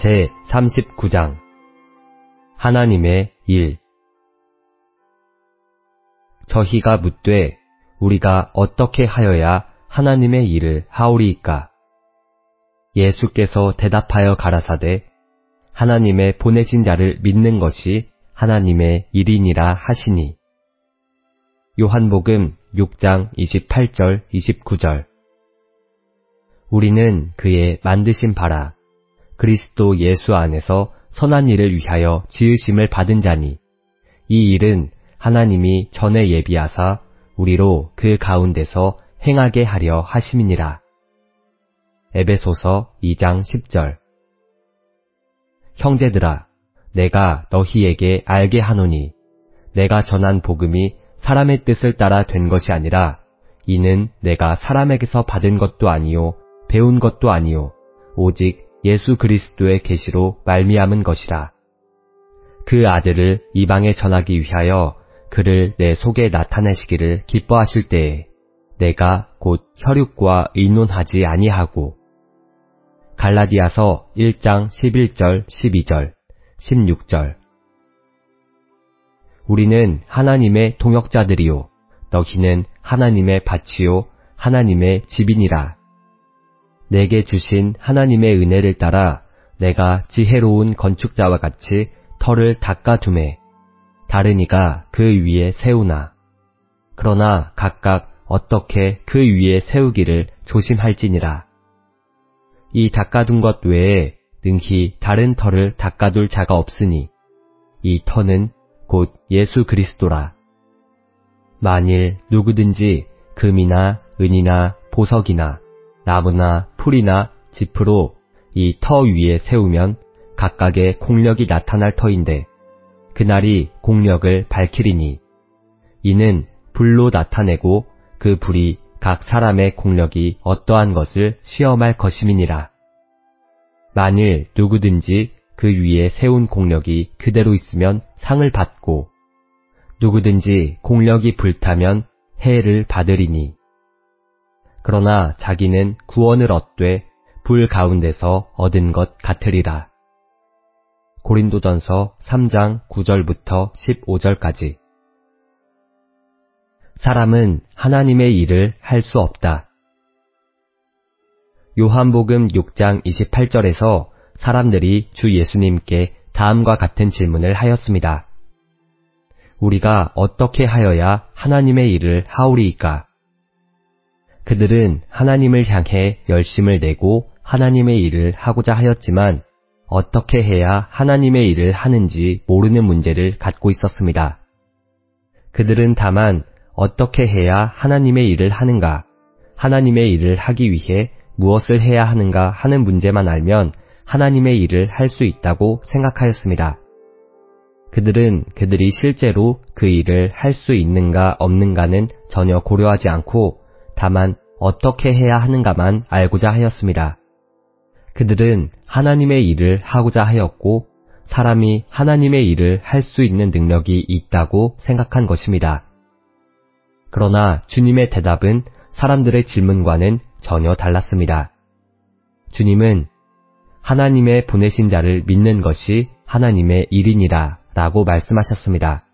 제 39장 하나님의 일. 저희가 묻되 우리가 어떻게 하여야 하나님의 일을 하오리이까? 예수께서 대답하여 가라사대 하나님의 보내신 자를 믿는 것이 하나님의 일이니라 하시니. 요한복음 6장 28절 29절. 우리는 그의 만드신 바라 그리스도 예수 안에서 선한 일을 위하여 지으심을 받은 자니 이 일은 하나님이 전에 예비하사 우리로 그 가운데서 행하게 하려 하심이니라. 에베소서 2장 10절. 형제들아, 내가 너희에게 알게 하노니 내가 전한 복음이 사람의 뜻을 따라 된 것이 아니라 이는 내가 사람에게서 받은 것도 아니요 배운 것도 아니요 오직 예수 그리스도의 계시로 말미암은 것이라. 그 아들을 이방에 전하기 위하여 그를 내 속에 나타내시기를 기뻐하실 때에 내가 곧 혈육과 의논하지 아니하고. 갈라디아서 1장 11절 12절 16절. 우리는 하나님의 동역자들이요 너희는 하나님의 밭이요 하나님의 집이니라. 내게 주신 하나님의 은혜를 따라 내가 지혜로운 건축자와 같이 터를 닦아두매 다른 이가 그 위에 세우나. 그러나 각각 어떻게 그 위에 세우기를 조심할지니라. 이 닦아둔 것 외에 능히 다른 터를 닦아둘 자가 없으니 이 터는 곧 예수 그리스도라. 만일 누구든지 금이나 은이나 보석이나 나무나 풀이나 짚으로 이 터 위에 세우면 각각의 공력이 나타날 터인데 그날이 공력을 밝히리니 이는 불로 나타내고 그 불이 각 사람의 공력이 어떠한 것을 시험할 것임이니라. 만일 누구든지 그 위에 세운 공력이 그대로 있으면 상을 받고 누구든지 공력이 불타면 해를 받으리니. 그러나 자기는 구원을 얻되 불 가운데서 얻은 것 같으리라. 고린도전서 3장 9절부터 15절까지. 사람은 하나님의 일을 할 수 없다. 요한복음 6장 28절에서 사람들이 주 예수님께 다음과 같은 질문을 하였습니다. 우리가 어떻게 하여야 하나님의 일을 하오리이까? 그들은 하나님을 향해 열심을 내고 하나님의 일을 하고자 하였지만 어떻게 해야 하나님의 일을 하는지 모르는 문제를 갖고 있었습니다. 그들은 다만 어떻게 해야 하나님의 일을 하는가, 하나님의 일을 하기 위해 무엇을 해야 하는가 하는 문제만 알면 하나님의 일을 할 수 있다고 생각하였습니다. 그들은 그들이 실제로 그 일을 할 수 있는가 없는가는 전혀 고려하지 않고 다만 어떻게 해야 하는가만 알고자 하였습니다. 그들은 하나님의 일을 하고자 하였고 사람이 하나님의 일을 할 수 있는 능력이 있다고 생각한 것입니다. 그러나 주님의 대답은 사람들의 질문과는 전혀 달랐습니다. 주님은 하나님의 보내신 자를 믿는 것이 하나님의 일이니라 라고 말씀하셨습니다.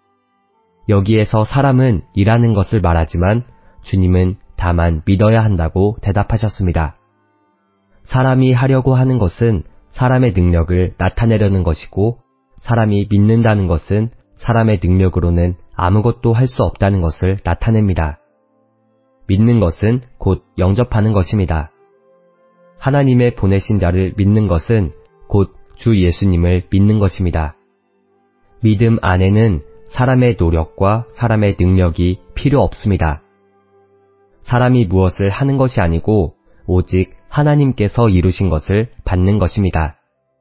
여기에서 사람은 일하는 것을 말하지만 주님은 다만 믿어야 한다고 대답하셨습니다. 사람이 하려고 하는 것은 사람의 능력을 나타내려는 것이고 사람이 믿는다는 것은 사람의 능력으로는 아무것도 할 수 없다는 것을 나타냅니다. 믿는 것은 곧 영접하는 것입니다. 하나님의 보내신 자를 믿는 것은 곧 주 예수님을 믿는 것입니다. 믿음 안에는 사람의 노력과 사람의 능력이 필요 없습니다. 사람이 무엇을 하는 것이 아니고 오직 하나님께서 이루신 것을 받는 것입니다.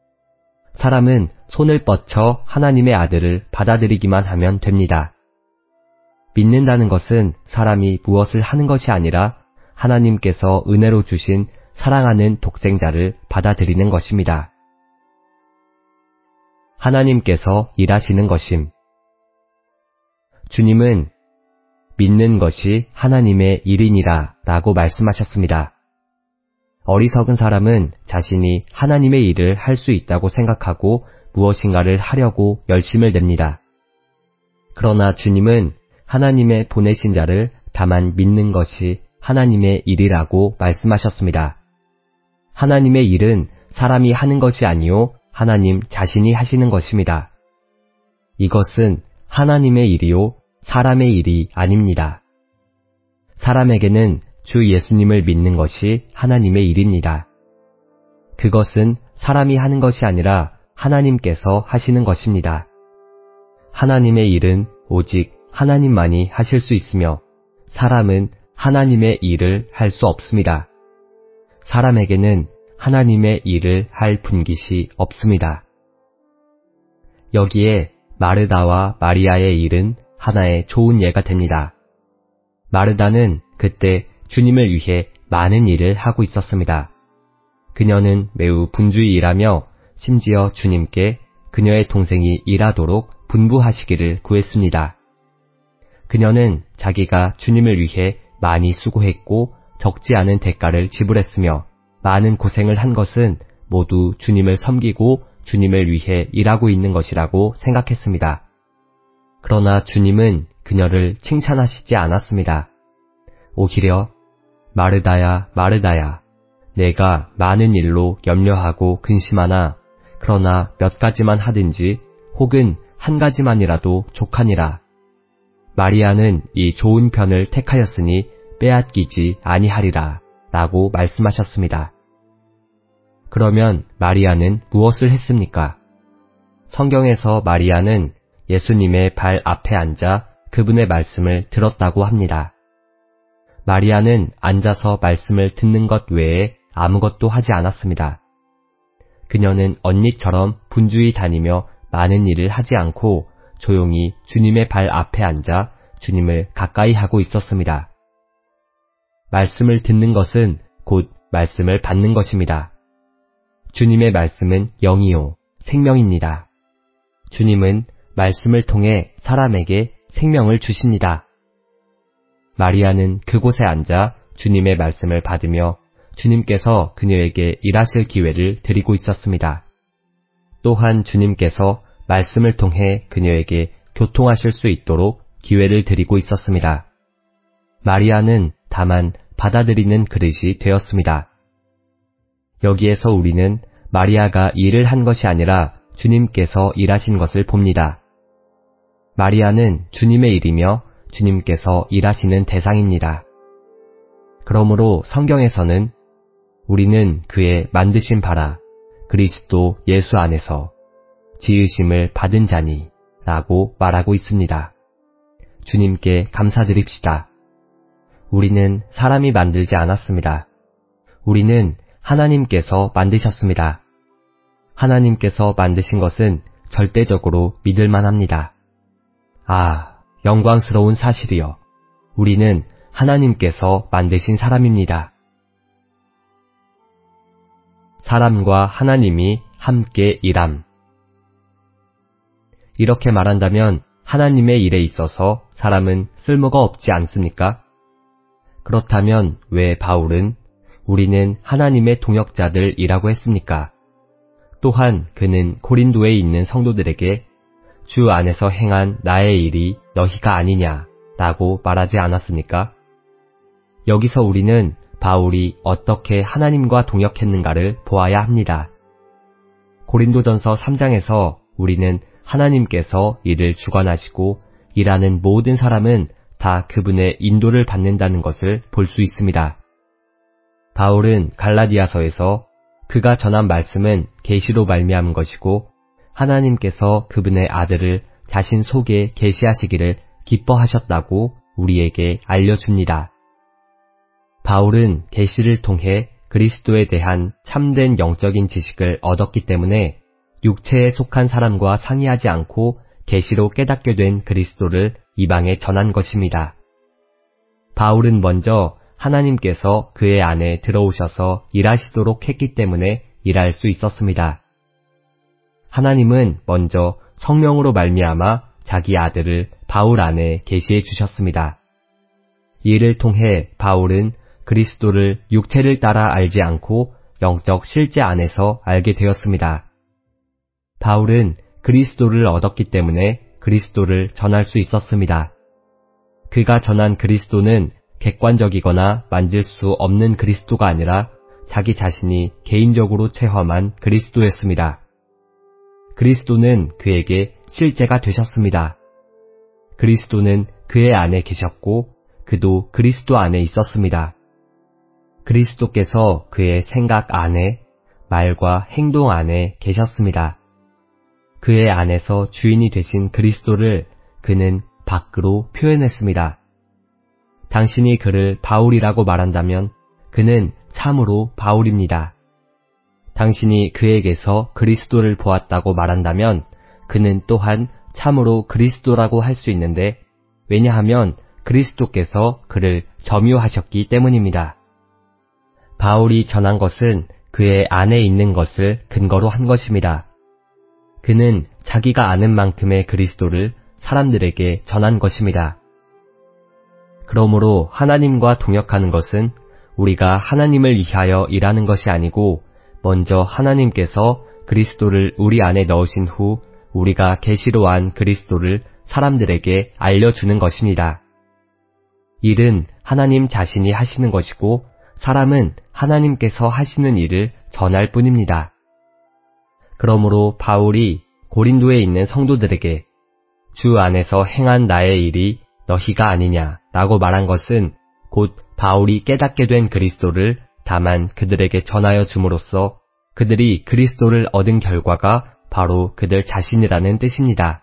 사람은 손을 뻗쳐 하나님의 아들을 받아들이기만 하면 됩니다. 믿는다는 것은 사람이 무엇을 하는 것이 아니라 하나님께서 은혜로 주신 사랑하는 독생자를 받아들이는 것입니다. 하나님께서 일하시는 것임. 주님은 믿는 것이 하나님의 일이니라 라고 말씀하셨습니다. 어리석은 사람은 자신이 하나님의 일을 할 수 있다고 생각하고 무엇인가를 하려고 열심을 냅니다. 그러나 주님은 하나님의 보내신 자를 다만 믿는 것이 하나님의 일이라고 말씀하셨습니다. 하나님의 일은 사람이 하는 것이 아니요 하나님 자신이 하시는 것입니다. 이것은 하나님의 일이요 사람의 일이 아닙니다. 사람에게는 주 예수님을 믿는 것이 하나님의 일입니다. 그것은 사람이 하는 것이 아니라 하나님께서 하시는 것입니다. 하나님의 일은 오직 하나님만이 하실 수 있으며 사람은 하나님의 일을 할 수 없습니다. 사람에게는 하나님의 일을 할 분깃이 없습니다. 여기에 마르다와 마리아의 일은 하나의 좋은 예가 됩니다. 마르다는 그때 주님을 위해 많은 일을 하고 있었습니다. 그녀는 매우 분주히 일하며 심지어 주님께 그녀의 동생이 일하도록 분부하시기를 구했습니다. 그녀는 자기가 주님을 위해 많이 수고했고 적지 않은 대가를 지불했으며 많은 고생을 한 것은 모두 주님을 섬기고 주님을 위해 일하고 있는 것이라고 생각했습니다. 그러나 주님은 그녀를 칭찬하시지 않았습니다. 오히려 마르다야, 마르다야, 내가 많은 일로 염려하고 근심하나 그러나 몇 가지만 하든지 혹은 한 가지만이라도 족하니라. 마리아는 이 좋은 편을 택하였으니 빼앗기지 아니하리라 라고 말씀하셨습니다. 그러면 마리아는 무엇을 했습니까? 성경에서 마리아는 예수님의 발 앞에 앉아 그분의 말씀을 들었다고 합니다. 마리아는 앉아서 말씀을 듣는 것 외에 아무것도 하지 않았습니다. 그녀는 언니처럼 분주히 다니며 많은 일을 하지 않고 조용히 주님의 발 앞에 앉아 주님을 가까이 하고 있었습니다. 말씀을 듣는 것은 곧 말씀을 받는 것입니다. 주님의 말씀은 영이요, 생명입니다. 주님은 말씀을 통해 사람에게 생명을 주십니다. 마리아는 그곳에 앉아 주님의 말씀을 받으며 주님께서 그녀에게 일하실 기회를 드리고 있었습니다. 또한 주님께서 말씀을 통해 그녀에게 교통하실 수 있도록 기회를 드리고 있었습니다. 마리아는 다만 받아들이는 그릇이 되었습니다. 여기에서 우리는 마리아가 일을 한 것이 아니라 주님께서 일하신 것을 봅니다. 마리아는 주님의 일이며 주님께서 일하시는 대상입니다. 그러므로 성경에서는 우리는 그의 만드신 바라 그리스도 예수 안에서 지으심을 받은 자니 라고 말하고 있습니다. 주님께 감사드립시다. 우리는 사람이 만들지 않았습니다. 우리는 하나님께서 만드셨습니다. 하나님께서 만드신 것은 절대적으로 믿을만 합니다. 아, 영광스러운 사실이요. 우리는 하나님께서 만드신 사람입니다. 사람과 하나님이 함께 일함. 이렇게 말한다면 하나님의 일에 있어서 사람은 쓸모가 없지 않습니까? 그렇다면 왜 바울은 우리는 하나님의 동역자들이라고 했습니까? 또한 그는 고린도에 있는 성도들에게 주 안에서 행한 나의 일이 너희가 아니냐 라고 말하지 않았습니까? 여기서 우리는 바울이 어떻게 하나님과 동역했는가를 보아야 합니다. 고린도전서 3장에서 우리는 하나님께서 이를 주관하시고 일하는 모든 사람은 다 그분의 인도를 받는다는 것을 볼 수 있습니다. 바울은 갈라디아서에서 그가 전한 말씀은 계시로 말미암은 것이고 하나님께서 그분의 아들을 자신 속에 계시하시기를 기뻐하셨다고 우리에게 알려줍니다. 바울은 계시를 통해 그리스도에 대한 참된 영적인 지식을 얻었기 때문에 육체에 속한 사람과 상의하지 않고 계시로 깨닫게 된 그리스도를 이방에 전한 것입니다. 바울은 먼저 하나님께서 그의 안에 들어오셔서 일하시도록 했기 때문에 일할 수 있었습니다. 하나님은 먼저 성령으로 말미암아 자기 아들을 바울 안에 계시해 주셨습니다. 이를 통해 바울은 그리스도를 육체를 따라 알지 않고 영적 실제 안에서 알게 되었습니다. 바울은 그리스도를 얻었기 때문에 그리스도를 전할 수 있었습니다. 그가 전한 그리스도는 객관적이거나 만질 수 없는 그리스도가 아니라 자기 자신이 개인적으로 체험한 그리스도였습니다. 그리스도는 그에게 실제가 되셨습니다. 그리스도는 그의 안에 계셨고 그도 그리스도 안에 있었습니다. 그리스도께서 그의 생각 안에, 말과 행동 안에 계셨습니다. 그의 안에서 주인이 되신 그리스도를 그는 밖으로 표현했습니다. 당신이 그를 바울이라고 말한다면 그는 참으로 바울입니다. 당신이 그에게서 그리스도를 보았다고 말한다면 그는 또한 참으로 그리스도라고 할 수 있는데 왜냐하면 그리스도께서 그를 점유하셨기 때문입니다. 바울이 전한 것은 그의 안에 있는 것을 근거로 한 것입니다. 그는 자기가 아는 만큼의 그리스도를 사람들에게 전한 것입니다. 그러므로 하나님과 동역하는 것은 우리가 하나님을 위하여 일하는 것이 아니고 먼저 하나님께서 그리스도를 우리 안에 넣으신 후 우리가 계시로 한 그리스도를 사람들에게 알려주는 것입니다. 일은 하나님 자신이 하시는 것이고 사람은 하나님께서 하시는 일을 전할 뿐입니다. 그러므로 바울이 고린도에 있는 성도들에게 주 안에서 행한 나의 일이 너희가 아니냐 라고 말한 것은 곧 바울이 깨닫게 된 그리스도를 다만 그들에게 전하여 줌으로써 그들이 그리스도를 얻은 결과가 바로 그들 자신이라는 뜻입니다.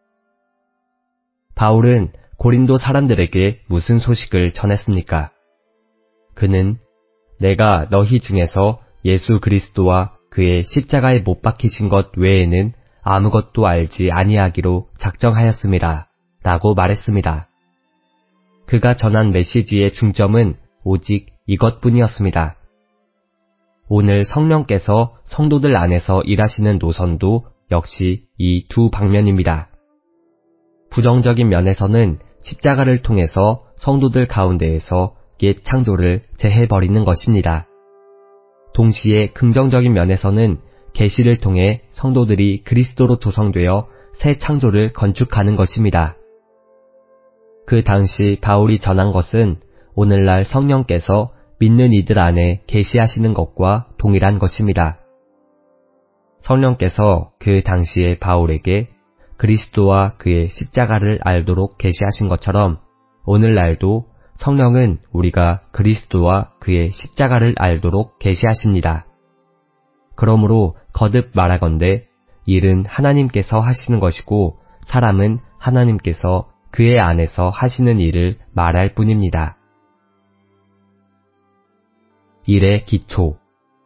바울은 고린도 사람들에게 무슨 소식을 전했습니까? 그는 내가 너희 중에서 예수 그리스도와 그의 십자가에 못 박히신 것 외에는 아무것도 알지 아니하기로 작정하였습니다. 라고 말했습니다. 그가 전한 메시지의 중점은 오직 이것뿐이었습니다. 오늘 성령께서 성도들 안에서 일하시는 노선도 역시 이 두 방면입니다. 부정적인 면에서는 십자가를 통해서 성도들 가운데에서 옛 창조를 재해버리는 것입니다. 동시에 긍정적인 면에서는 계시를 통해 성도들이 그리스도로 조성되어 새 창조를 건축하는 것입니다. 그 당시 바울이 전한 것은 오늘날 성령께서 믿는 이들 안에 계시하시는 것과 동일한 것입니다. 성령께서 그 당시의 바울에게 그리스도와 그의 십자가를 알도록 계시하신 것처럼 오늘날도 성령은 우리가 그리스도와 그의 십자가를 알도록 계시하십니다. 그러므로 거듭 말하건대 일은 하나님께서 하시는 것이고 사람은 하나님께서 그의 안에서 하시는 일을 말할 뿐입니다. 일의 기초.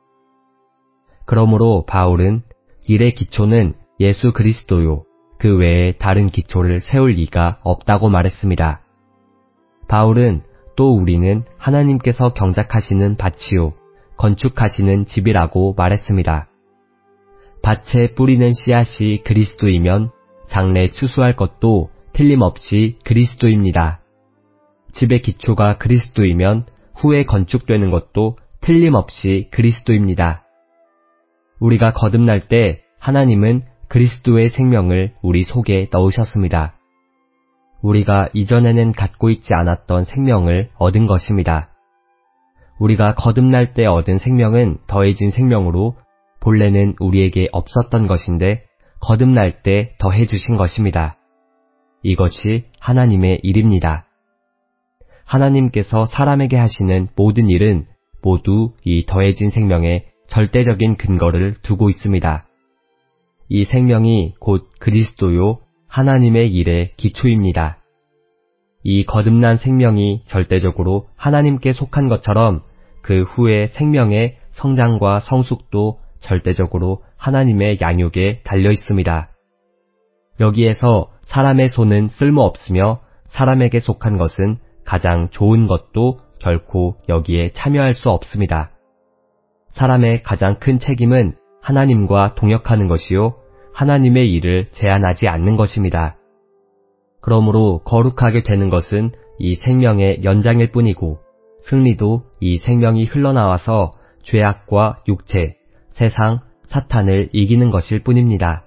그러므로 바울은 일의 기초는 예수 그리스도요. 그 외에 다른 기초를 세울 이가 없다고 말했습니다. 바울은 또 우리는 하나님께서 경작하시는 밭이요. 건축하시는 집이라고 말했습니다. 밭에 뿌리는 씨앗이 그리스도이면 장래 추수할 것도 틀림없이 그리스도입니다. 집의 기초가 그리스도이면 후에 건축되는 것도 틀림없이 그리스도입니다. 우리가 거듭날 때 하나님은 그리스도의 생명을 우리 속에 넣으셨습니다. 우리가 이전에는 갖고 있지 않았던 생명을 얻은 것입니다. 우리가 거듭날 때 얻은 생명은 더해진 생명으로 본래는 우리에게 없었던 것인데 거듭날 때 더해주신 것입니다. 이것이 하나님의 일입니다. 하나님께서 사람에게 하시는 모든 일은 모두 이 더해진 생명에 절대적인 근거를 두고 있습니다. 이 생명이 곧 그리스도요 하나님의 일의 기초입니다. 이 거듭난 생명이 절대적으로 하나님께 속한 것처럼 그 후에 생명의 성장과 성숙도 절대적으로 하나님의 양육에 달려 있습니다. 여기에서 사람의 손은 쓸모없으며 사람에게 속한 것은 가장 좋은 것도 결코 여기에 참여할 수 없습니다. 사람의 가장 큰 책임은 하나님과 동역하는 것이요 하나님의 일을 제한하지 않는 것입니다. 그러므로 거룩하게 되는 것은 이 생명의 연장일 뿐이고 승리도 이 생명이 흘러나와서 죄악과 육체, 세상, 사탄을 이기는 것일 뿐입니다.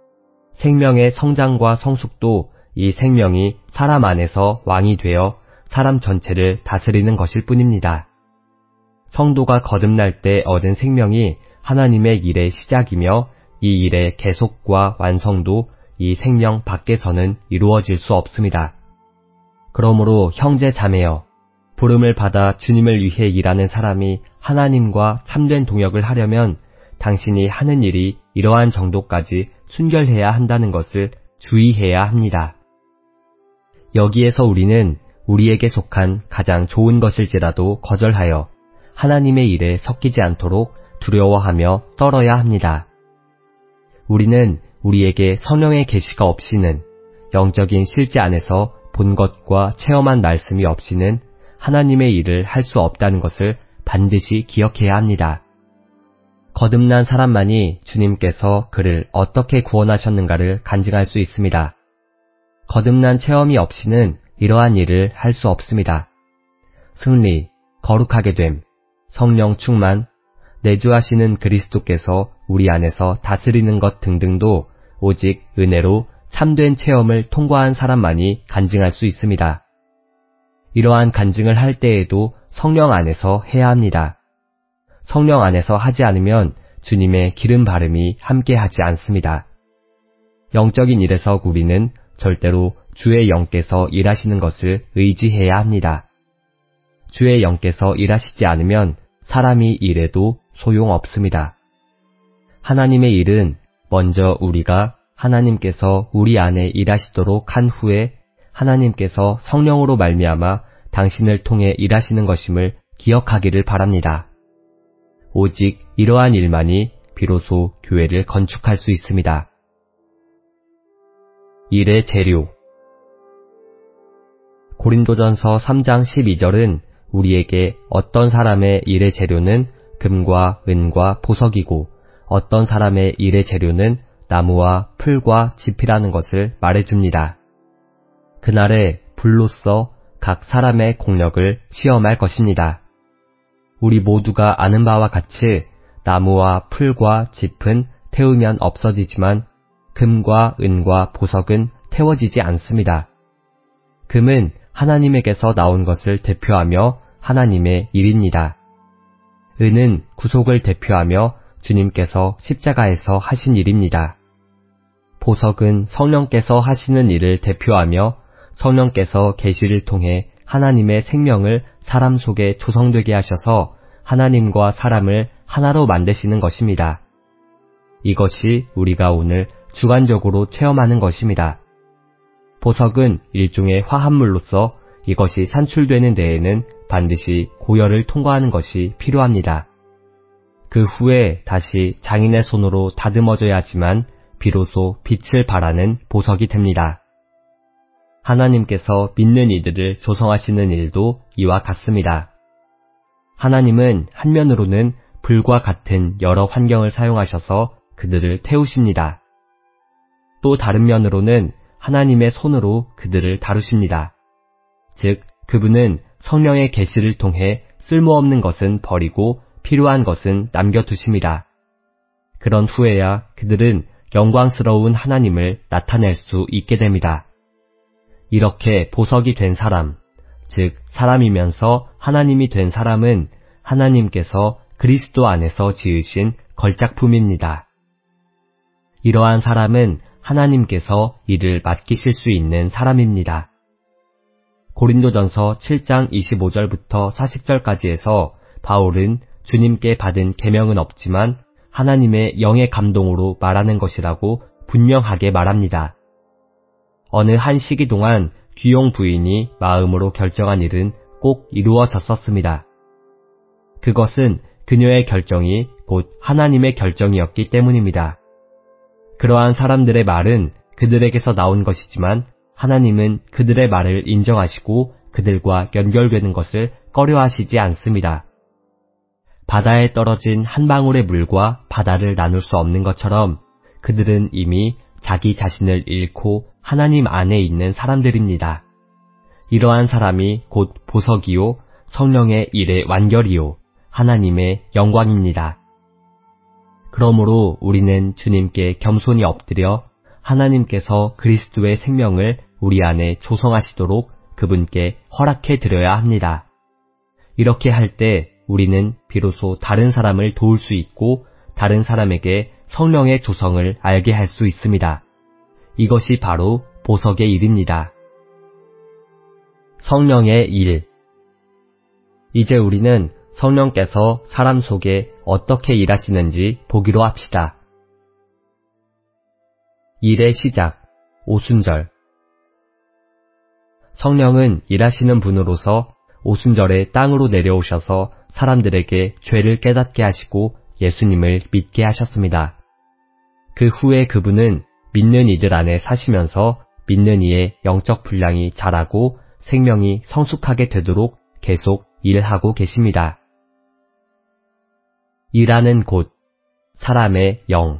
생명의 성장과 성숙도 이 생명이 사람 안에서 왕이 되어 사람 전체를 다스리는 것일 뿐입니다. 성도가 거듭날 때 얻은 생명이 하나님의 일의 시작이며 이 일의 계속과 완성도 이 생명 밖에서는 이루어질 수 없습니다. 그러므로 형제 자매여, 부름을 받아 주님을 위해 일하는 사람이 하나님과 참된 동역을 하려면 당신이 하는 일이 이러한 정도까지 순결해야 한다는 것을 주의해야 합니다. 여기에서 우리는 우리에게 속한 가장 좋은 것일지라도 거절하여 하나님의 일에 섞이지 않도록 두려워하며 떨어야 합니다. 우리는 우리에게 성령의 계시가 없이는, 영적인 실제 안에서 본 것과 체험한 말씀이 없이는 하나님의 일을 할 수 없다는 것을 반드시 기억해야 합니다. 거듭난 사람만이 주님께서 그를 어떻게 구원하셨는가를 간증할 수 있습니다. 거듭난 체험이 없이는 이러한 일을 할 수 없습니다. 승리, 거룩하게 됨, 성령 충만, 내주하시는 그리스도께서 우리 안에서 다스리는 것 등등도 오직 은혜로 참된 체험을 통과한 사람만이 간증할 수 있습니다. 이러한 간증을 할 때에도 성령 안에서 해야 합니다. 성령 안에서 하지 않으면 주님의 기름 바름이 함께하지 않습니다. 영적인 일에서 우리는 절대로 주의 영께서 일하시는 것을 의지해야 합니다. 주의 영께서 일하시지 않으면 사람이 일해도 소용없습니다. 하나님의 일은 먼저 우리가 하나님께서 우리 안에 일하시도록 한 후에 하나님께서 성령으로 말미암아 당신을 통해 일하시는 것임을 기억하기를 바랍니다. 오직 이러한 일만이 비로소 교회를 건축할 수 있습니다. 일의 재료. 고린도전서 3장 12절은 우리에게 어떤 사람의 일의 재료는 금과 은과 보석이고 어떤 사람의 일의 재료는 나무와 풀과 짚이라는 것을 말해줍니다. 그날에 불로써 각 사람의 공력을 시험할 것입니다. 우리 모두가 아는 바와 같이 나무와 풀과 짚은 태우면 없어지지만 금과 은과 보석은 태워지지 않습니다. 금은 하나님에게서 나온 것을 대표하며 하나님의 일입니다. 은은 구속을 대표하며 주님께서 십자가에서 하신 일입니다. 보석은 성령께서 하시는 일을 대표하며 성령께서 계시를 통해 하나님의 생명을 사람 속에 조성되게 하셔서 하나님과 사람을 하나로 만드시는 것입니다. 이것이 우리가 오늘 주관적으로 체험하는 것입니다. 보석은 일종의 화합물로서 이것이 산출되는 데에는 반드시 고열을 통과하는 것이 필요합니다. 그 후에 다시 장인의 손으로 다듬어져야지만 비로소 빛을 발하는 보석이 됩니다. 하나님께서 믿는 이들을 조성하시는 일도 이와 같습니다. 하나님은 한면으로는 불과 같은 여러 환경을 사용하셔서 그들을 태우십니다. 또 다른 면으로는 하나님의 손으로 그들을 다루십니다. 즉, 그분은 성령의 계시를 통해 쓸모없는 것은 버리고 필요한 것은 남겨두십니다. 그런 후에야 그들은 영광스러운 하나님을 나타낼 수 있게 됩니다. 이렇게 보석이 된 사람, 즉 사람이면서 하나님이 된 사람은 하나님께서 그리스도 안에서 지으신 걸작품입니다. 이러한 사람은 하나님께서 이를 맡기실 수 있는 사람입니다. 고린도전서 7장 25절부터 40절까지 해서 바울은 주님께 받은 계명은 없지만 하나님의 영의 감동으로 말하는 것이라고 분명하게 말합니다. 어느 한 시기 동안 귀용 부인이 마음으로 결정한 일은 꼭 이루어졌었습니다. 그것은 그녀의 결정이 곧 하나님의 결정이었기 때문입니다. 그러한 사람들의 말은 그들에게서 나온 것이지만 하나님은 그들의 말을 인정하시고 그들과 연결되는 것을 꺼려하시지 않습니다. 바다에 떨어진 한 방울의 물과 바다를 나눌 수 없는 것처럼 그들은 이미 자기 자신을 잃고 하나님 안에 있는 사람들입니다. 이러한 사람이 곧 보석이요 성령의 일의 완결이요 하나님의 영광입니다. 그러므로 우리는 주님께 겸손히 엎드려 하나님께서 그리스도의 생명을 우리 안에 조성하시도록 그분께 허락해 드려야 합니다. 이렇게 할 때 우리는 비로소 다른 사람을 도울 수 있고 다른 사람에게 성령의 조성을 알게 할 수 있습니다. 이것이 바로 보석의 일입니다. 성령의 일. 이제 우리는 성령께서 사람 속에 어떻게 일하시는지 보기로 합시다. 일의 시작, 오순절. 성령은 일하시는 분으로서 오순절에 땅으로 내려오셔서 사람들에게 죄를 깨닫게 하시고 예수님을 믿게 하셨습니다. 그 후에 그분은 믿는 이들 안에 사시면서 믿는 이의 영적 분량이 자라고 생명이 성숙하게 되도록 계속 일하고 계십니다. 일하는 곳, 사람의 영.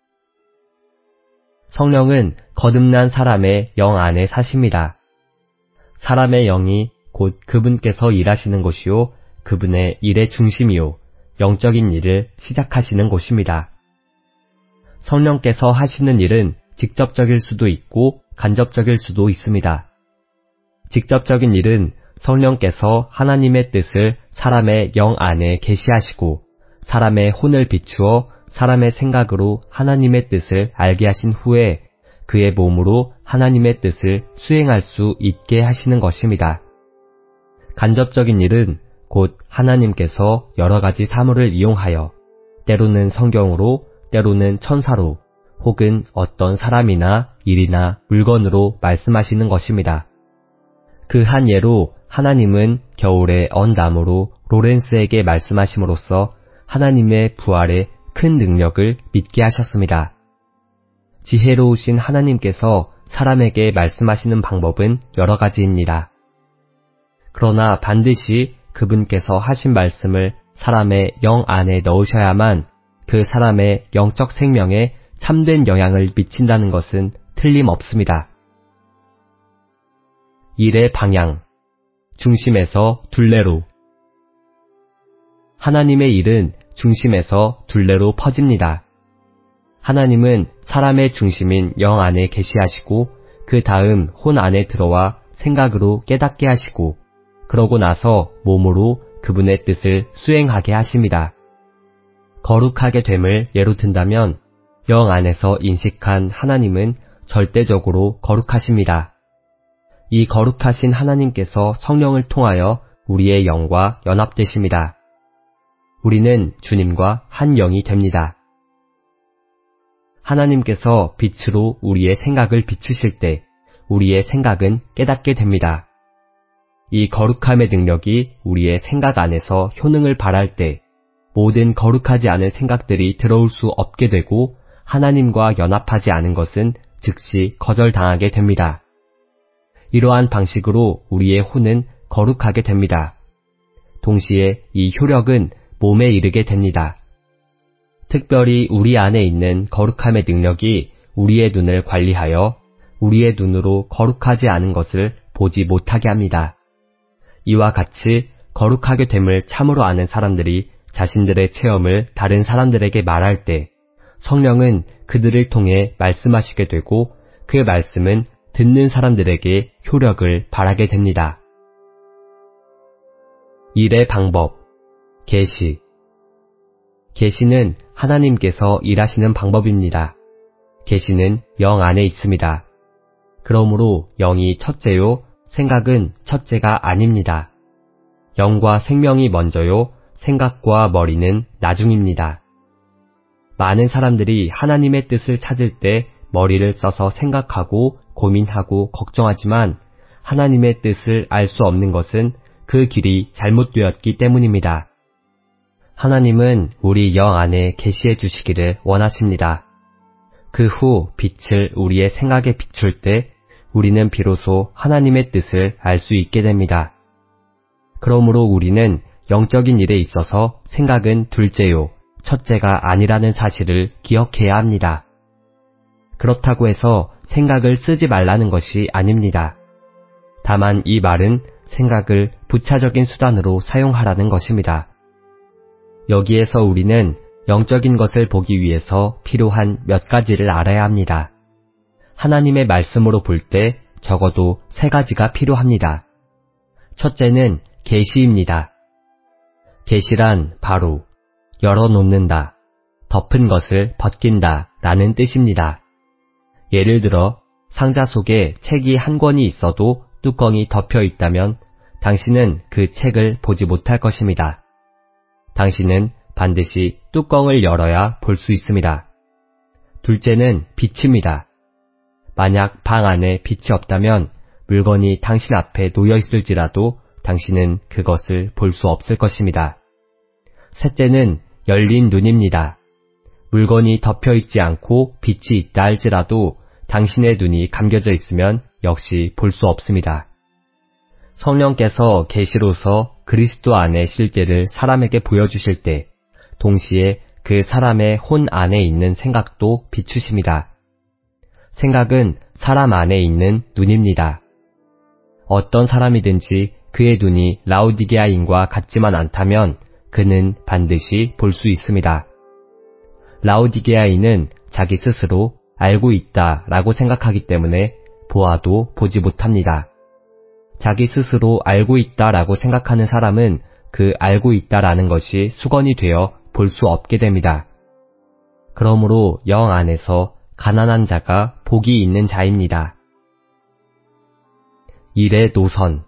성령은 거듭난 사람의 영 안에 사십니다. 사람의 영이 곧 그분께서 일하시는 곳이요 그분의 일의 중심이요 영적인 일을 시작하시는 곳입니다. 성령께서 하시는 일은 직접적일 수도 있고 간접적일 수도 있습니다. 직접적인 일은 성령께서 하나님의 뜻을 사람의 영 안에 계시하시고 사람의 혼을 비추어 사람의 생각으로 하나님의 뜻을 알게 하신 후에 그의 몸으로 하나님의 뜻을 수행할 수 있게 하시는 것입니다. 간접적인 일은 곧 하나님께서 여러 가지 사물을 이용하여 때로는 성경으로 때로는 천사로 혹은 어떤 사람이나 일이나 물건으로 말씀하시는 것입니다. 그 한 예로 하나님은 겨울에 언 나무로 로렌스에게 말씀하심으로써 하나님의 부활의 큰 능력을 믿게 하셨습니다. 지혜로우신 하나님께서 사람에게 말씀하시는 방법은 여러 가지입니다. 그러나 반드시 그분께서 하신 말씀을 사람의 영 안에 넣으셔야만 그 사람의 영적 생명에 참된 영향을 미친다는 것은 틀림없습니다. 일의 방향, 중심에서 둘레로. 하나님의 일은 중심에서 둘레로 퍼집니다. 하나님은 사람의 중심인 영 안에 계시하시고 그 다음 혼 안에 들어와 생각으로 깨닫게 하시고 그러고 나서 몸으로 그분의 뜻을 수행하게 하십니다. 거룩하게 됨을 예로 든다면 영 안에서 인식한 하나님은 절대적으로 거룩하십니다. 이 거룩하신 하나님께서 성령을 통하여 우리의 영과 연합되십니다. 우리는 주님과 한 영이 됩니다. 하나님께서 빛으로 우리의 생각을 비추실 때 우리의 생각은 깨닫게 됩니다. 이 거룩함의 능력이 우리의 생각 안에서 효능을 발할 때 모든 거룩하지 않은 생각들이 들어올 수 없게 되고 하나님과 연합하지 않은 것은 즉시 거절당하게 됩니다. 이러한 방식으로 우리의 혼은 거룩하게 됩니다. 동시에 이 효력은 몸에 이르게 됩니다. 특별히 우리 안에 있는 거룩함의 능력이 우리의 눈을 관리하여 우리의 눈으로 거룩하지 않은 것을 보지 못하게 합니다. 이와 같이 거룩하게 됨을 참으로 아는 사람들이 자신들의 체험을 다른 사람들에게 말할 때 성령은 그들을 통해 말씀하시게 되고 그 말씀은 듣는 사람들에게 효력을 발하게 됩니다. 일의 방법, 계시. 계시는 하나님께서 일하시는 방법입니다. 계시는 영 안에 있습니다. 그러므로 영이 첫째요, 생각은 첫째가 아닙니다. 영과 생명이 먼저요, 생각과 머리는 나중입니다. 많은 사람들이 하나님의 뜻을 찾을 때 머리를 써서 생각하고 고민하고 걱정하지만 하나님의 뜻을 알 수 없는 것은 그 길이 잘못되었기 때문입니다. 하나님은 우리 영 안에 계시해 주시기를 원하십니다. 그 후 빛을 우리의 생각에 비출 때 우리는 비로소 하나님의 뜻을 알 수 있게 됩니다. 그러므로 우리는 영적인 일에 있어서 생각은 둘째요, 첫째가 아니라는 사실을 기억해야 합니다. 그렇다고 해서 생각을 쓰지 말라는 것이 아닙니다. 다만 이 말은 생각을 부차적인 수단으로 사용하라는 것입니다. 여기에서 우리는 영적인 것을 보기 위해서 필요한 몇 가지를 알아야 합니다. 하나님의 말씀으로 볼 때 적어도 3가지가 필요합니다. 첫째는 계시입니다. 계시란 바로 열어놓는다, 덮은 것을 벗긴다 라는 뜻입니다. 예를 들어 상자 속에 책이 한 권이 있어도 뚜껑이 덮여 있다면 당신은 그 책을 보지 못할 것입니다. 당신은 반드시 뚜껑을 열어야 볼 수 있습니다. 둘째는 빛입니다. 만약 방 안에 빛이 없다면 물건이 당신 앞에 놓여 있을지라도 당신은 그것을 볼 수 없을 것입니다. 셋째는 열린 눈입니다. 물건이 덮여 있지 않고 빛이 있다 할지라도 당신의 눈이 감겨져 있으면 역시 볼 수 없습니다. 성령께서 계시로서 그리스도 안의 실제를 사람에게 보여주실 때 동시에 그 사람의 혼 안에 있는 생각도 비추십니다. 생각은 사람 안에 있는 눈입니다. 어떤 사람이든지 그의 눈이 라오디게아인과 같지만 않다면 그는 반드시 볼 수 있습니다. 라오디게아인은 자기 스스로 알고 있다라고 생각하기 때문에 보아도 보지 못합니다. 자기 스스로 알고 있다라고 생각하는 사람은 그 알고 있다라는 것이 수건이 되어 볼 수 없게 됩니다. 그러므로 영 안에서 가난한 자가 복이 있는 자입니다. 일의 노선.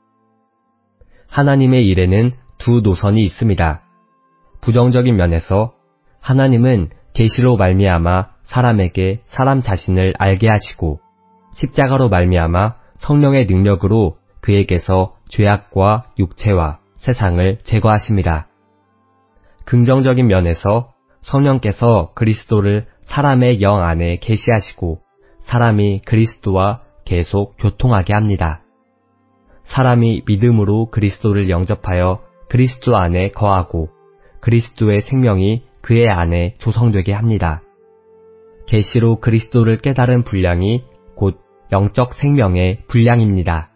하나님의 일에는 두 노선이 있습니다. 부정적인 면에서 하나님은 계시로 말미암아 사람에게 사람 자신을 알게 하시고 십자가로 말미암아 성령의 능력으로 그에게서 죄악과 육체와 세상을 제거하십니다. 긍정적인 면에서 성령께서 그리스도를 사람의 영 안에 계시하시고 사람이 그리스도와 계속 교통하게 합니다. 사람이 믿음으로 그리스도를 영접하여 그리스도 안에 거하고 그리스도의 생명이 그의 안에 조성되게 합니다. 계시로 그리스도를 깨달은 분량이 곧 영적 생명의 분량입니다.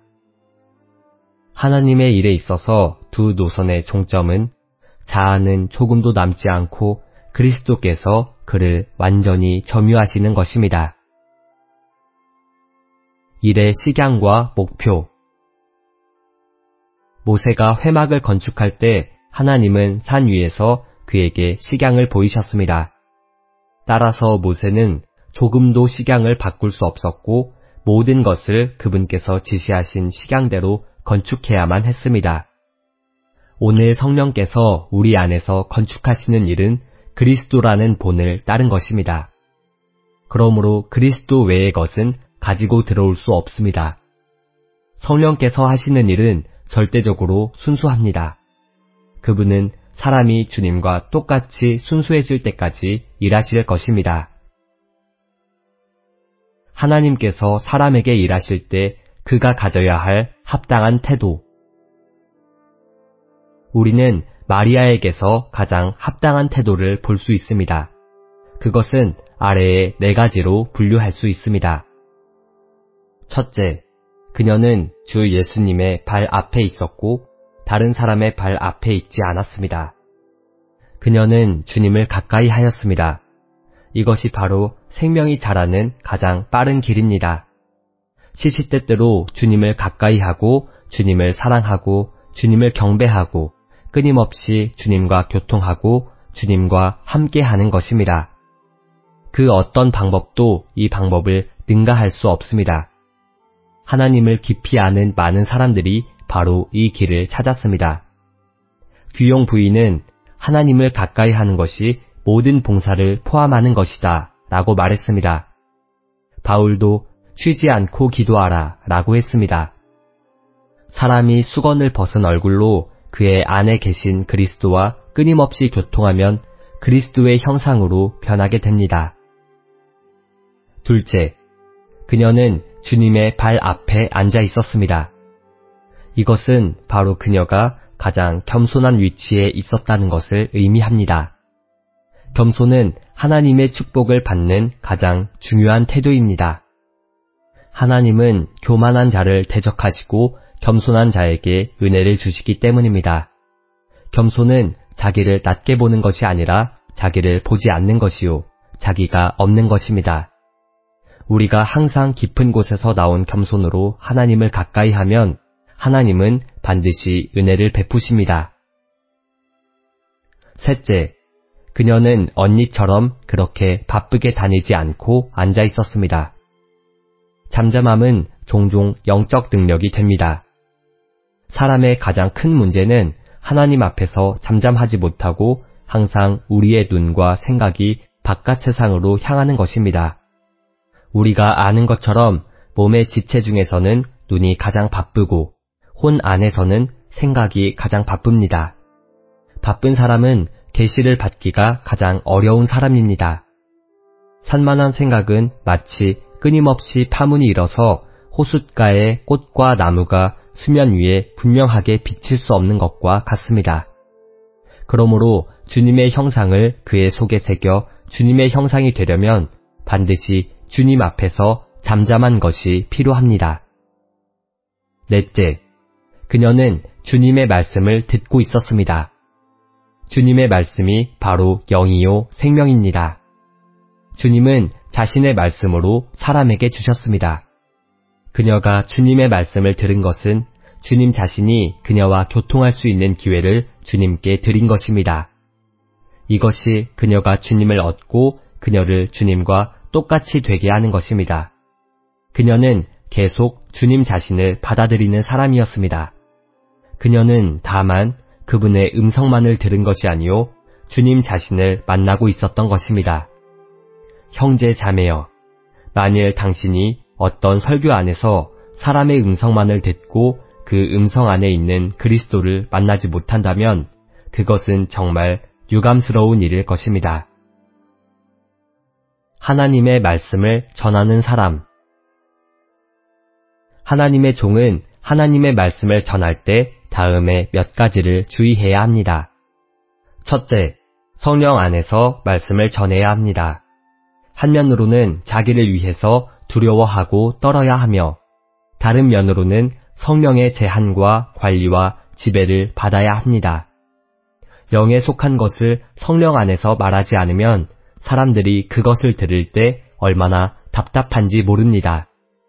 하나님의 일에 있어서 두 노선의 종점은 자아는 조금도 남지 않고 그리스도께서 그를 완전히 점유하시는 것입니다. 일의 식양과 목표. 모세가 회막을 건축할 때 하나님은 산 위에서 그에게 식양을 보이셨습니다. 따라서 모세는 조금도 식양을 바꿀 수 없었고 모든 것을 그분께서 지시하신 식양대로 건축해야만 했습니다. 오늘 성령께서 우리 안에서 건축하시는 일은 그리스도라는 본을 따른 것입니다. 그러므로 그리스도 외의 것은 가지고 들어올 수 없습니다. 성령께서 하시는 일은 절대적으로 순수합니다. 그분은 사람이 주님과 똑같이 순수해질 때까지 일하실 것입니다. 하나님께서 사람에게 일하실 때 그가 가져야 할 합당한 태도. 우리는 마리아에게서 가장 합당한 태도를 볼 수 있습니다. 그것은 아래의 4가지로 분류할 수 있습니다. 첫째, 그녀는 주 예수님의 발 앞에 있었고 다른 사람의 발 앞에 있지 않았습니다. 그녀는 주님을 가까이 하였습니다. 이것이 바로 생명이 자라는 가장 빠른 길입니다. 시시때때로 주님을 가까이 하고 주님을 사랑하고 주님을 경배하고 끊임없이 주님과 교통하고 주님과 함께하는 것입니다. 그 어떤 방법도 이 방법을 능가할 수 없습니다. 하나님을 깊이 아는 많은 사람들이 바로 이 길을 찾았습니다. 귀용 부인은 하나님을 가까이 하는 것이 모든 봉사를 포함하는 것이다 라고 말했습니다. 바울도 쉬지 않고 기도하라 라고 했습니다. 사람이 수건을 벗은 얼굴로 그의 안에 계신 그리스도와 끊임없이 교통하면 그리스도의 형상으로 변하게 됩니다. 둘째, 그녀는 주님의 발 앞에 앉아 있었습니다. 이것은 바로 그녀가 가장 겸손한 위치에 있었다는 것을 의미합니다. 겸손은 하나님의 축복을 받는 가장 중요한 태도입니다. 하나님은 교만한 자를 대적하시고 겸손한 자에게 은혜를 주시기 때문입니다. 겸손은 자기를 낮게 보는 것이 아니라 자기를 보지 않는 것이요, 자기가 없는 것입니다. 우리가 항상 깊은 곳에서 나온 겸손으로 하나님을 가까이 하면 하나님은 반드시 은혜를 베푸십니다. 셋째, 그녀는 언니처럼 그렇게 바쁘게 다니지 않고 앉아 있었습니다. 잠잠함은 종종 영적 능력이 됩니다. 사람의 가장 큰 문제는 하나님 앞에서 잠잠하지 못하고 항상 우리의 눈과 생각이 바깥 세상으로 향하는 것입니다. 우리가 아는 것처럼 몸의 지체 중에서는 눈이 가장 바쁘고 혼 안에서는 생각이 가장 바쁩니다. 바쁜 사람은 계시를 받기가 가장 어려운 사람입니다. 산만한 생각은 마치 끊임없이 파문이 일어서 호숫가의 꽃과 나무가 수면 위에 분명하게 비칠 수 없는 것과 같습니다. 그러므로 주님의 형상을 그의 속에 새겨 주님의 형상이 되려면 반드시 주님 앞에서 잠잠한 것이 필요합니다. 넷째, 그녀는 주님의 말씀을 듣고 있었습니다. 주님의 말씀이 바로 영이요 생명입니다. 주님은 자신의 말씀으로 사람에게 주셨습니다. 그녀가 주님의 말씀을 들은 것은 주님 자신이 그녀와 교통할 수 있는 기회를 주님께 드린 것입니다. 이것이 그녀가 주님을 얻고 그녀를 주님과 똑같이 되게 하는 것입니다. 그녀는 계속 주님 자신을 받아들이는 사람이었습니다. 그녀는 다만 그분의 음성만을 들은 것이 아니요 주님 자신을 만나고 있었던 것입니다. 형제 자매여, 만일 당신이 어떤 설교 안에서 사람의 음성만을 듣고 그 음성 안에 있는 그리스도를 만나지 못한다면 그것은 정말 유감스러운 일일 것입니다. 하나님의 말씀을 전하는 사람. 하나님의 종은 하나님의 말씀을 전할 때 다음에 몇 가지를 주의해야 합니다. 첫째, 성령 안에서 말씀을 전해야 합니다. 한면으로는 자기를 위해서 두려워하고 떨어야 하며 다른 면으로는 성령의 제한과 관리와 지배를 받아야 합니다. 영에 속한 것을 성령 안에서 말하지 않으면 사람들이 그것을 들을 때 얼마나 답답한지 모릅니다.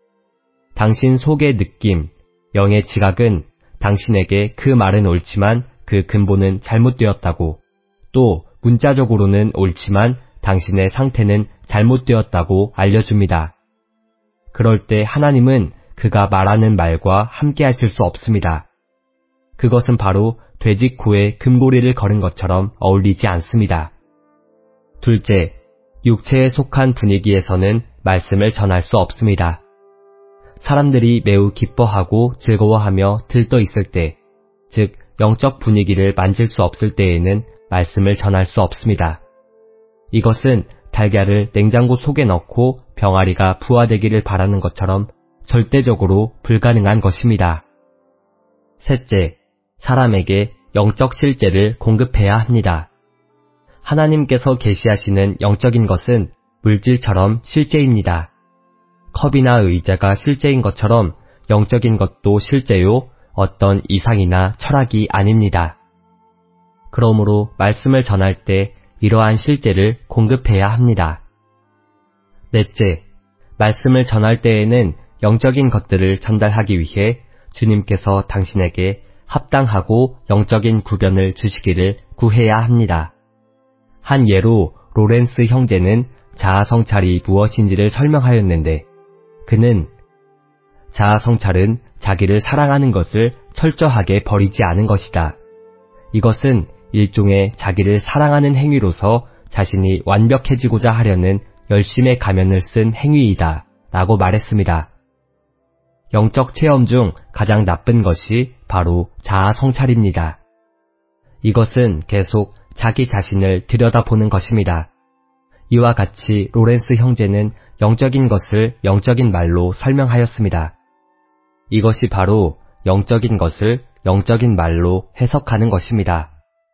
당신 속의 느낌, 영의 지각은 당신에게 그 말은 옳지만 그 근본은 잘못되었다고, 또 문자적으로는 옳지만 당신의 상태는 잘못되었다고 알려줍니다. 그럴 때 하나님은 그가 말하는 말과 함께 하실 수 없습니다. 그것은 바로 돼지코에 금고리를 걸은 것처럼 어울리지 않습니다. 둘째, 육체에 속한 분위기에서는 말씀을 전할 수 없습니다. 사람들이 매우 기뻐하고 즐거워하며 들떠 있을 때, 즉 영적 분위기를 만질 수 없을 때에는 말씀을 전할 수 없습니다. 이것은 달걀을 냉장고 속에 넣고 병아리가 부화되기를 바라는 것처럼 절대적으로 불가능한 것입니다. 셋째, 사람에게 영적 실제를 공급해야 합니다. 하나님께서 계시하시는 영적인 것은 물질처럼 실제입니다. 컵이나 의자가 실제인 것처럼 영적인 것도 실제요, 어떤 이상이나 철학이 아닙니다. 그러므로 말씀을 전할 때 이러한 실제를 공급해야 합니다. 넷째, 말씀을 전할 때에는 영적인 것들을 전달하기 위해 주님께서 당신에게 합당하고 영적인 구변을 주시기를 구해야 합니다. 한 예로 로렌스 형제는 자아성찰이 무엇인지를 설명하였는데, 그는 자아성찰은 자기를 사랑하는 것을 철저하게 버리지 않은 것이다. 이것은 일종의 자기를 사랑하는 행위로서 자신이 완벽해지고자 하려는 열심의 가면을 쓴 행위이다 라고 말했습니다. 영적 체험 중 가장 나쁜 것이 바로 자아성찰입니다. 이것은 계속 자기 자신을 들여다보는 것입니다. 이와 같이 로렌스 형제는 영적인 것을 영적인 말로 설명하였습니다. 이것이 바로 영적인 것을 영적인 말로 해석하는 것입니다.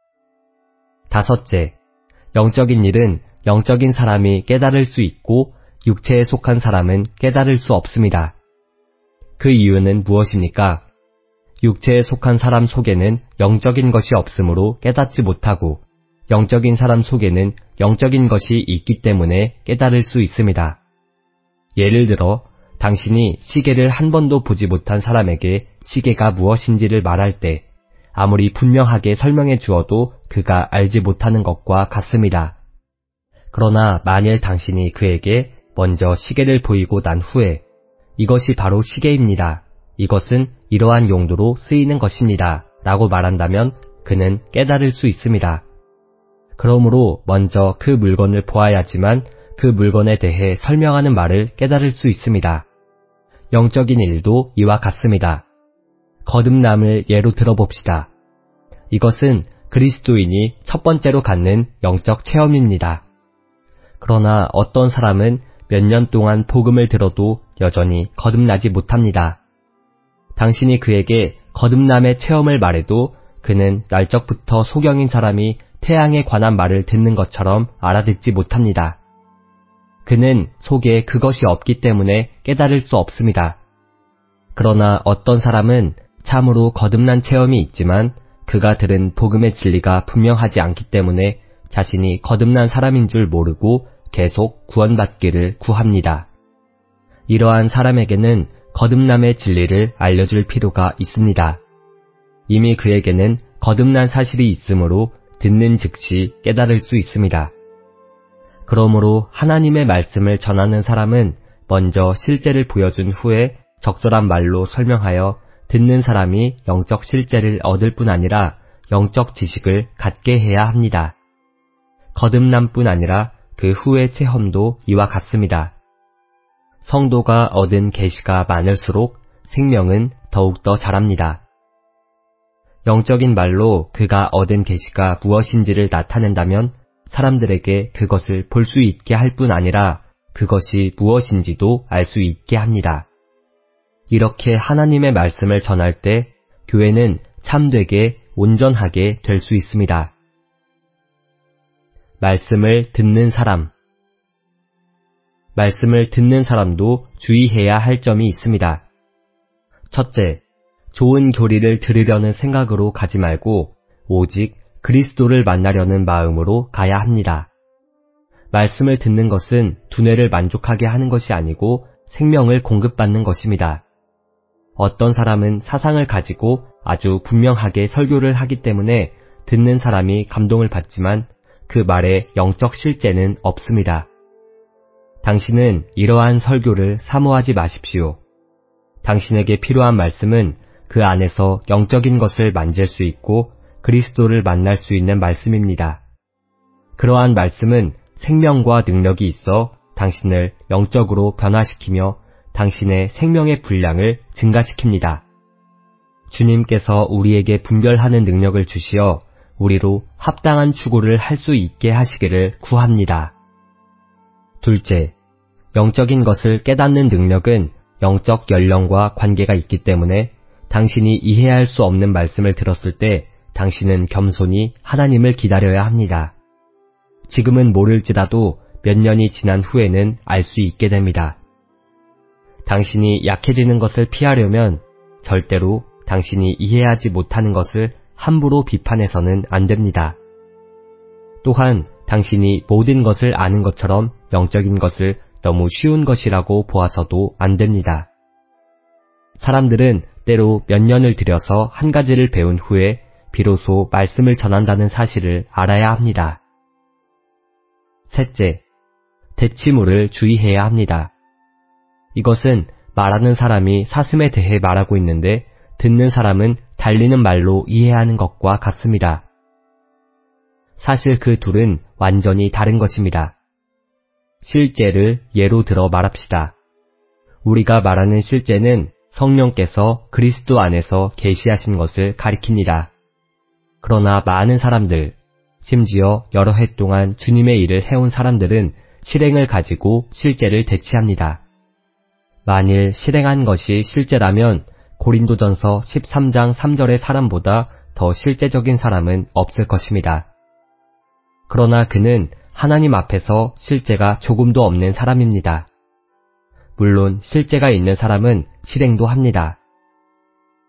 다섯째, 영적인 일은 영적인 사람이 깨달을 수 있고 육체에 속한 사람은 깨달을 수 없습니다. 그 이유는 무엇입니까? 육체에 속한 사람 속에는 영적인 것이 없으므로 깨닫지 못하고 영적인 사람 속에는 영적인 것이 있기 때문에 깨달을 수 있습니다. 예를 들어 당신이 시계를 한 번도 보지 못한 사람에게 시계가 무엇인지를 말할 때 아무리 분명하게 설명해 주어도 그가 알지 못하는 것과 같습니다. 그러나 만일 당신이 그에게 먼저 시계를 보이고 난 후에 이것이 바로 시계입니다. 이것은 이러한 용도로 쓰이는 것입니다. 라고 말한다면 그는 깨달을 수 있습니다. 그러므로 먼저 그 물건을 보아야지만 그 물건에 대해 설명하는 말을 깨달을 수 있습니다. 영적인 일도 이와 같습니다. 거듭남을 예로 들어봅시다. 이것은 그리스도인이 첫 번째로 갖는 영적 체험입니다. 그러나 어떤 사람은 몇 년 동안 복음을 들어도 여전히 거듭나지 못합니다. 당신이 그에게 거듭남의 체험을 말해도 그는 날적부터 소경인 사람이 태양에 관한 말을 듣는 것처럼 알아듣지 못합니다. 그는 속에 그것이 없기 때문에 깨달을 수 없습니다. 그러나 어떤 사람은 참으로 거듭난 체험이 있지만 그가 들은 복음의 진리가 분명하지 않기 때문에 자신이 거듭난 사람인 줄 모르고 계속 구원받기를 구합니다. 이러한 사람에게는 거듭남의 진리를 알려줄 필요가 있습니다. 이미 그에게는 거듭난 사실이 있으므로 듣는 즉시 깨달을 수 있습니다. 그러므로 하나님의 말씀을 전하는 사람은 먼저 실제를 보여준 후에 적절한 말로 설명하여 듣는 사람이 영적 실제를 얻을 뿐 아니라 영적 지식을 갖게 해야 합니다. 거듭남뿐 아니라 그 후의 체험도 이와 같습니다. 성도가 얻은 계시가 많을수록 생명은 더욱더 자랍니다. 영적인 말로 그가 얻은 계시가 무엇인지를 나타낸다면 사람들에게 그것을 볼 수 있게 할 뿐 아니라 그것이 무엇인지도 알 수 있게 합니다. 이렇게 하나님의 말씀을 전할 때 교회는 참되게 온전하게 될 수 있습니다. 말씀을 듣는 사람. 말씀을 듣는 사람도 주의해야 할 점이 있습니다. 첫째, 좋은 교리를 들으려는 생각으로 가지 말고 오직 그리스도를 만나려는 마음으로 가야 합니다. 말씀을 듣는 것은 두뇌를 만족하게 하는 것이 아니고 생명을 공급받는 것입니다. 어떤 사람은 사상을 가지고 아주 분명하게 설교를 하기 때문에 듣는 사람이 감동을 받지만 그 말에 영적 실제는 없습니다. 당신은 이러한 설교를 사모하지 마십시오. 당신에게 필요한 말씀은 그 안에서 영적인 것을 만질 수 있고 그리스도를 만날 수 있는 말씀입니다. 그러한 말씀은 생명과 능력이 있어 당신을 영적으로 변화시키며 당신의 생명의 분량을 증가시킵니다. 주님께서 우리에게 분별하는 능력을 주시어 우리로 합당한 추구를 할 수 있게 하시기를 구합니다. 둘째, 영적인 것을 깨닫는 능력은 영적 연령과 관계가 있기 때문에 당신이 이해할 수 없는 말씀을 들었을 때 당신은 겸손히 하나님을 기다려야 합니다. 지금은 모를지라도 몇 년이 지난 후에는 알 수 있게 됩니다. 당신이 약해지는 것을 피하려면 절대로 당신이 이해하지 못하는 것을 함부로 비판해서는 안 됩니다. 또한 당신이 모든 것을 아는 것처럼 영적인 것을 너무 쉬운 것이라고 보아서도 안 됩니다. 사람들은 때로 몇 년을 들여서 한 가지를 배운 후에 비로소 말씀을 전한다는 사실을 알아야 합니다. 셋째, 대치물을 주의해야 합니다. 이것은 말하는 사람이 사슴에 대해 말하고 있는데 듣는 사람은 달리는 말로 이해하는 것과 같습니다. 사실 그 둘은 완전히 다른 것입니다. 실제를 예로 들어 말합시다. 우리가 말하는 실제는 성령께서 그리스도 안에서 계시하신 것을 가리킵니다. 그러나 많은 사람들, 심지어 여러 해 동안 주님의 일을 해온 사람들은 실행을 가지고 실제를 대치합니다. 만일 실행한 것이 실제라면 고린도전서 13장 3절의 사람보다 더 실제적인 사람은 없을 것입니다. 그러나 그는 하나님 앞에서 실제가 조금도 없는 사람입니다. 물론 실제가 있는 사람은 실행도 합니다.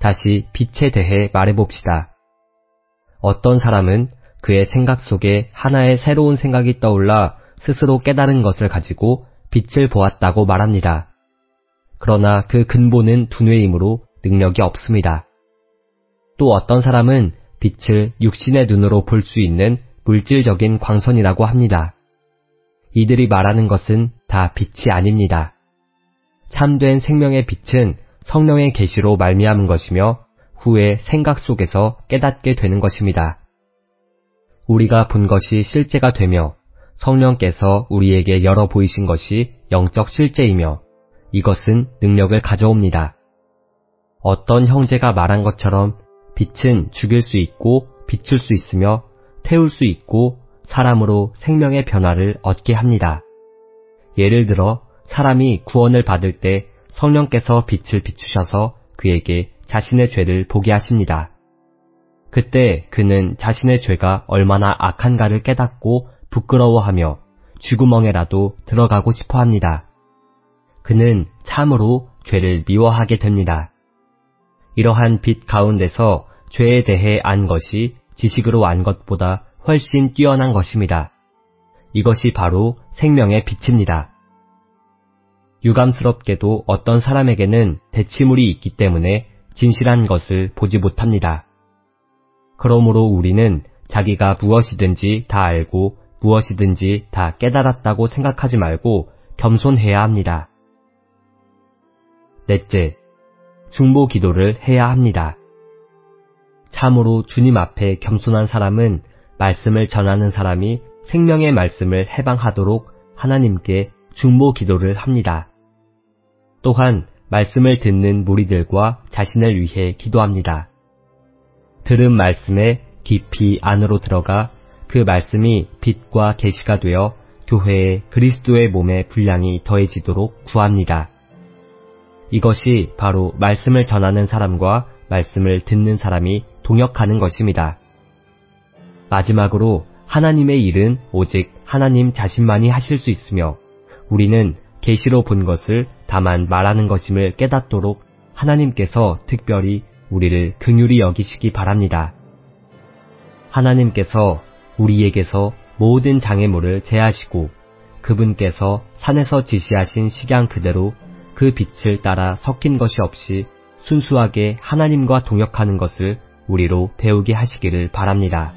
다시 빛에 대해 말해봅시다. 어떤 사람은 그의 생각 속에 하나의 새로운 생각이 떠올라 스스로 깨달은 것을 가지고 빛을 보았다고 말합니다. 그러나 그 근본은 두뇌이므로 능력이 없습니다. 또 어떤 사람은 빛을 육신의 눈으로 볼 수 있는 물질적인 광선이라고 합니다. 이들이 말하는 것은 다 빛이 아닙니다. 참된 생명의 빛은 성령의 계시로 말미암은 것이며 후에 생각 속에서 깨닫게 되는 것입니다. 우리가 본 것이 실제가 되며 성령께서 우리에게 열어 보이신 것이 영적 실제이며 이것은 능력을 가져옵니다. 어떤 형제가 말한 것처럼 빛은 죽일 수 있고 비출 수 있으며 태울 수 있고 사람으로 생명의 변화를 얻게 합니다. 예를 들어 사람이 구원을 받을 때 성령께서 빛을 비추셔서 그에게 자신의 죄를 보게 하십니다. 그때 그는 자신의 죄가 얼마나 악한가를 깨닫고 부끄러워하며 쥐구멍에라도 들어가고 싶어 합니다. 그는 참으로 죄를 미워하게 됩니다. 이러한 빛 가운데서 죄에 대해 안 것이 지식으로 안 것보다 훨씬 뛰어난 것입니다. 이것이 바로 생명의 빛입니다. 유감스럽게도 어떤 사람에게는 대치물이 있기 때문에 진실한 것을 보지 못합니다. 그러므로 우리는 자기가 무엇이든지 다 알고 무엇이든지 다 깨달았다고 생각하지 말고 겸손해야 합니다. 넷째, 중보 기도를 해야 합니다. 참으로 주님 앞에 겸손한 사람은 말씀을 전하는 사람이 생명의 말씀을 해방하도록 하나님께 중보 기도를 합니다. 또한 말씀을 듣는 무리들과 자신을 위해 기도합니다. 들은 말씀에 깊이 안으로 들어가 그 말씀이 빛과 계시가 되어 교회에 그리스도의 몸의 분량이 더해지도록 구합니다. 이것이 바로 말씀을 전하는 사람과 말씀을 듣는 사람이 동역하는 것입니다. 마지막으로 하나님의 일은 오직 하나님 자신만이 하실 수 있으며 우리는 계시로 본 것을 다만 말하는 것임을 깨닫도록 하나님께서 특별히 우리를 긍휼히 여기시기 바랍니다. 하나님께서 우리에게서 모든 장애물을 제하시고 그분께서 산에서 지시하신 식양 그대로 그 빛을 따라 섞인 것이 없이 순수하게 하나님과 동역하는 것을 우리로 배우게 하시기를 바랍니다.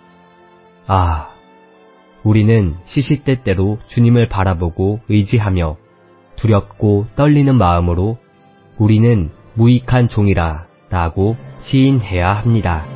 우리는 시시때때로 주님을 바라보고 의지하며 두렵고 떨리는 마음으로 우리는 무익한 종이라 라고 시인해야 합니다.